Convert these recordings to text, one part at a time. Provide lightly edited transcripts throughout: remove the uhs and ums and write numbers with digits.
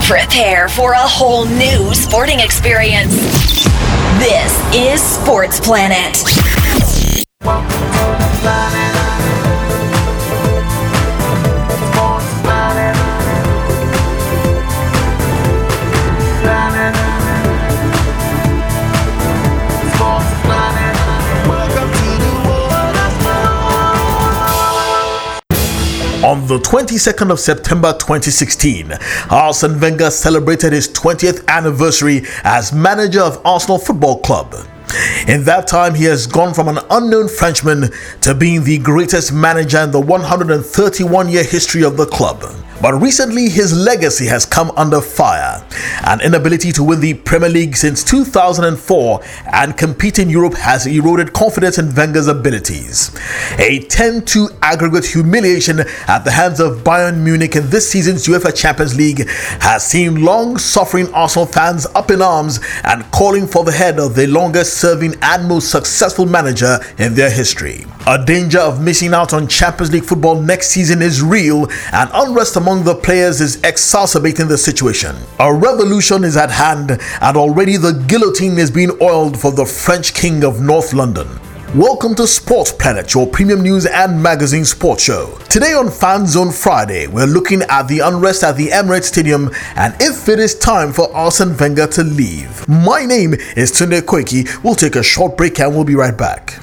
Prepare for a whole new sporting experience. This is Sports Planet. On the 22nd of September 2016, Arsene Wenger celebrated his 20th anniversary as manager of Arsenal Football Club. In that time, he has gone from an unknown Frenchman to being the greatest manager in the 131-year history of the club. But recently, his legacy has come under fire. An inability to win the Premier League since 2004 and compete in Europe has eroded confidence in Wenger's abilities. A 10-2 aggregate humiliation at the hands of Bayern Munich in this season's UEFA Champions League has seen long-suffering Arsenal fans up in arms and calling for the head of the longest-serving and most successful manager in their history. A danger of missing out on Champions League football next season is real, and unrest among the players is exacerbating the situation. A revolution is at hand, and already the guillotine is being oiled for the French king of North London. Welcome to Sports Planet, your premium news and magazine sports show. Today on Fan Zone Friday, we're looking at the unrest at the Emirates Stadium and if it is time for Arsene Wenger to leave. My name is Tunde Koiki. We'll take a short break and we'll be right back.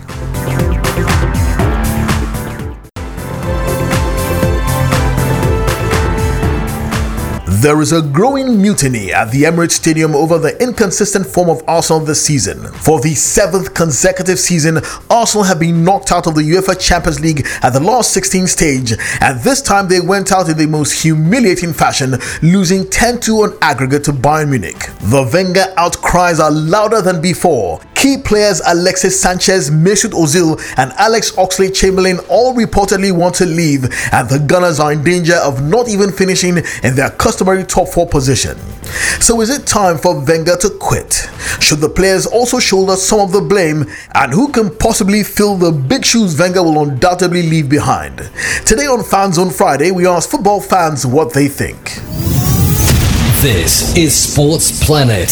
There is a growing mutiny at the Emirates Stadium over the inconsistent form of Arsenal this season. For the 7th consecutive season, Arsenal have been knocked out of the UEFA Champions League at the last 16 stage, and this time they went out in the most humiliating fashion, losing 10-2 on aggregate to Bayern Munich. The Wenger outcries are louder than before. Key players Alexis Sanchez, Mesut Ozil and Alex Oxlade-Chamberlain all reportedly want to leave, and the Gunners are in danger of not even finishing in their customary top 4 position. So is it time for Wenger to quit? Should the players also shoulder some of the blame? And who can possibly fill the big shoes Wenger will undoubtedly leave behind? Today on Fan Zone Friday, we ask football fans what they think. This is Sports Planet.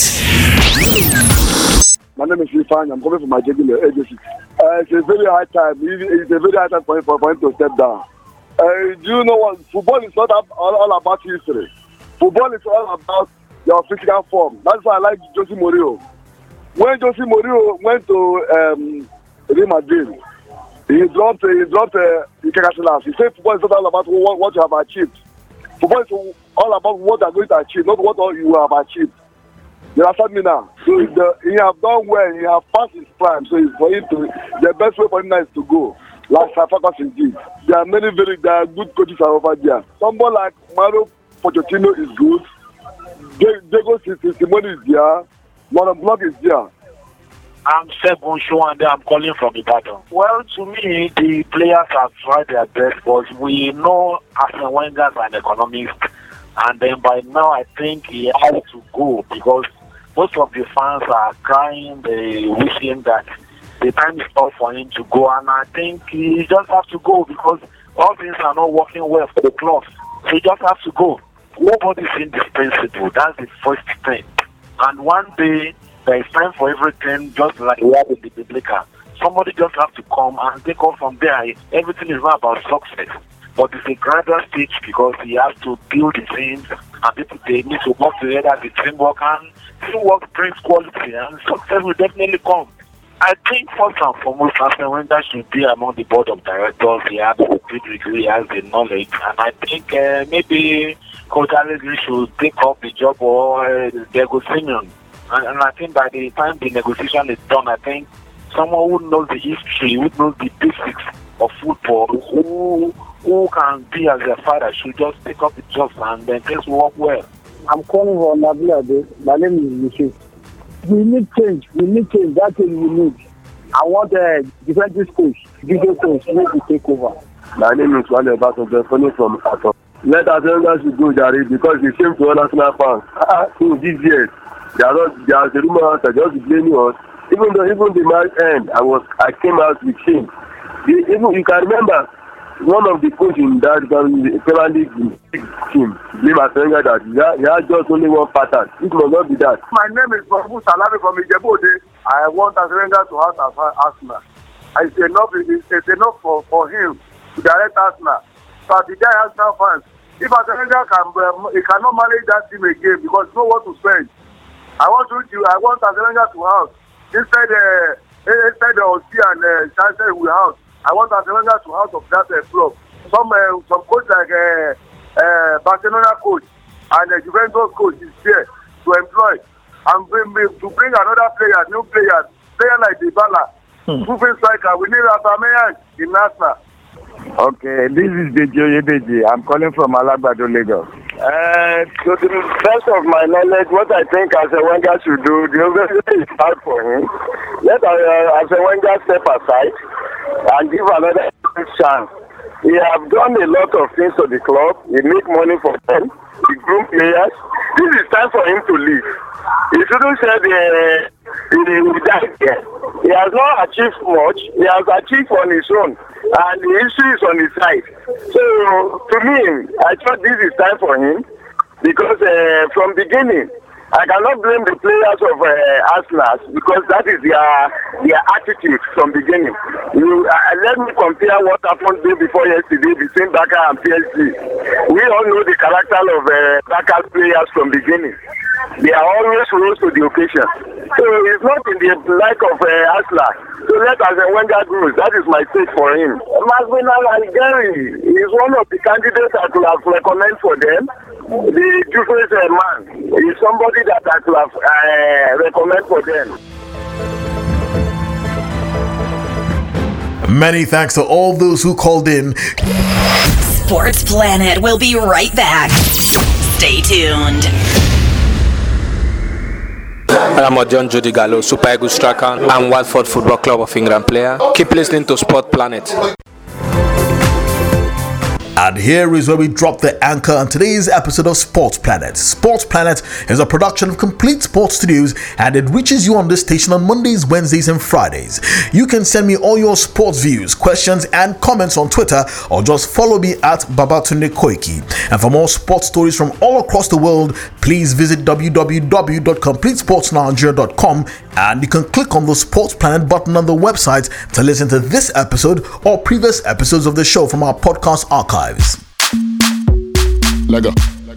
My name is Rifan. I'm coming from my JB agency. It's a very high time. It's a very high time for him to step down. Do you know what? Football is not all about history. Football is all about your physical form. That's why I like Jose Mourinho. When Jose Mourinho went to Real Madrid, he dropped Ike. He said football is not all about what you have achieved. Football is all about what you are going to achieve, not what you have achieved. You understand me now? So he have done well. He have passed his prime. So it's for him to. The best way for him now is to go. Like Safaka did. There are many there are good coaches over there. Someone like Mario Pochettino is good. Diego Simeone is there. Monoblock is there. I'm Seb Bonsho and I'm calling from Ibadan. Well, to me, the players have tried their best, but we know Arsene Wenger is an economist. And then by now, I think he has to go because most of the fans are crying. They wishing that the time is up for him to go. And I think he just has to go because all things are not working well for the club. So he just has to go. Nobody's indispensable. That's the first thing. And one day, there is time for everything, just like we have in the Biblical. Somebody just has to come and take off from there. Everything is not about success. But it's a gradual stage because he has to build the teams and people they need to work together as a teamwork, and teamwork brings quality and success will definitely come. I think first and foremost, Arsene Wenger should be among the board of directors. He has the degree, he has the knowledge, and I think maybe Coach Allegri should take up the job or Diego Simeone. And I think by the time the negotiation is done, I think someone who knows the history, who knows the basics of football, who can be as a father should just take up the job and then things will work well. I'm calling from Nabila. My name is Michel. We need change. That thing we need. I want a defensive coach, video coach, to take over. My name is Wale Bato. They're calling from Ato. Let us should go, Jari, because he came to all national fans. So this year, there are the rumors that just blaming us. Even the match end, I came out with him. You can remember one of the coaches in that Premier League team believe as Wenger that he has just only one pattern. It must not be that. My name is Babu Salami from Ijebu-Ode. I want Wenger to have Arsenal. It's enough for him to direct Arsenal. But the guy Arsenal fans, if Wenger he cannot manage that team again because no one to spend. I want Wenger to have instead of Osi and Chancellor we have. I want Wenger to out of that club. Some coach like Barcelona coach and Juventus coach is there to employ and to bring another new player like Dybala, proven striker. We need Aubameyang in Arsenal. Okay, this is Deji. I'm calling from Alagbado, Lagos. To the best of my knowledge, what I think Wenger should do, the organization is hard for him. Let Wenger step aside and give another chance. He have done a lot of things to the club. He make money for them. He groom players. This is time for him to leave. He shouldn't say he will die there. He has not achieved much. He has achieved on his own. And the history is on his side. So, to me, I thought this is time for him. Because from beginning, I cannot blame the players of Arsenal because that is their attitude from beginning. Let me compare what happened day before yesterday between Barca and PSG. We all know the character of Barca players from beginning. They are always rose to the occasion. So it's not in the like of Arsenal. So let Wenger go. That is my take for him. Masvidal and Gary is one of the candidates I could have recommended for them. The Juventus man is somebody that I could have recommend for them. Many thanks to all those who called in. Sports Planet will be right back. Stay tuned. I'm John Judy Gallo, Super Eagles striker and Watford Football Club of England player. Keep listening to Sport Planet. And here is where we drop the anchor on today's episode of Sports Planet. Sports Planet is a production of Complete Sports Studios and it reaches you on this station on Mondays, Wednesdays and Fridays. You can send me all your sports views, questions and comments on Twitter or just follow me at Babatunde Koiki. And for more sports stories from all across the world, please visit www.completesportsnigeria.com and you can click on the Sports Planet button on the website to listen to this episode or previous episodes of the show from our podcast archive. Lego.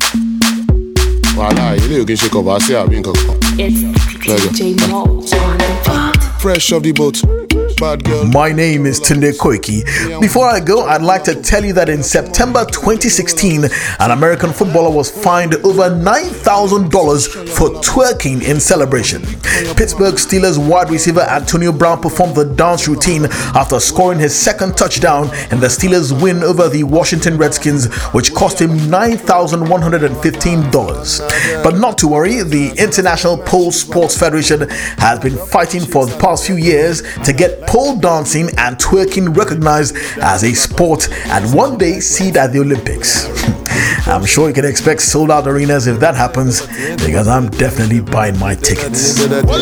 It's DJ Mo. Fresh off the boat. Bad girl. My name is Tunde Koiki. Before I go, I'd like to tell you that in September 2016, an American footballer was fined over $9,000 for twerking in celebration. Pittsburgh Steelers wide receiver Antonio Brown performed the dance routine after scoring his second touchdown in the Steelers' win over the Washington Redskins, which cost him $9,115. But not to worry, the International Pole Sports Federation has been fighting for the past few years to get pole dancing and twerking recognized as a sport and one day see it at the Olympics. I'm sure you can expect sold out arenas if that happens, because I'm definitely buying my tickets.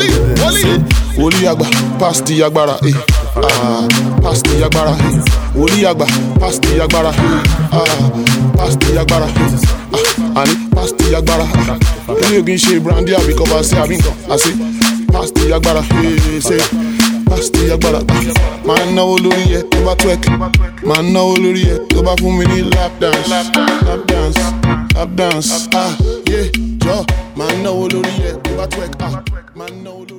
Pasti agbára, máa náwó lórí ẹ tó bá twerk, máa náwó lórí ẹ tó bá fún mi ní lap dance, yeah, jọ, máa náwó lórí ẹ tó bá twerk, máa náwó lórí ẹ.